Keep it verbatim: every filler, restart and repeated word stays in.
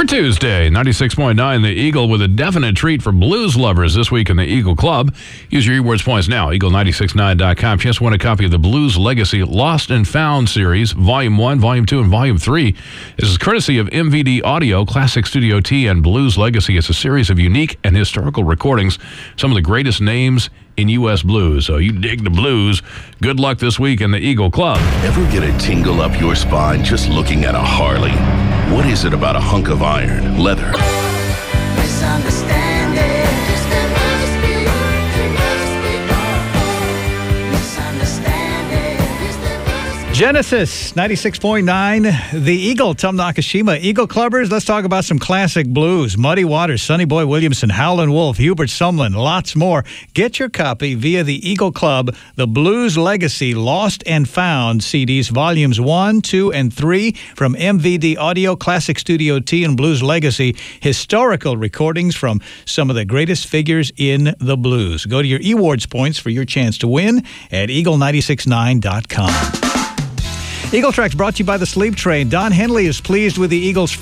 For Tuesday, ninety-six point nine, the Eagle with a definite treat for blues lovers this week in the Eagle Club. Use your eWords points now, eagle nine six nine dot com. Just won a copy of the Blues Legacy Lost and Found series, Volume one, Volume two, and Volume three. This is courtesy of M V D Audio, Classic Studio T, and Blues Legacy. It's a series of unique and historical recordings, some of the greatest names in U S blues. So you dig the blues. Good luck this week in the Eagle Club. Ever get a tingle up your spine just looking at a Harley? What is it about a hunk of iron, leather, Genesis ninety-six point nine, the Eagle, Tom Nakashima. Eagle Clubbers, let's talk about some classic blues. Muddy Waters, Sonny Boy Williamson, Howlin' Wolf, Hubert Sumlin, lots more. Get your copy via the Eagle Club, the Blues Legacy Lost and Found C Ds, Volumes one, two, and three from M V D Audio, Classic Studio T, and Blues Legacy. Historical recordings from some of the greatest figures in the blues. Go to your eWords points for your chance to win at eagle nine six nine dot com. Eagle Tracks brought to you by the Sleep Train. Don Henley is pleased with the Eagles'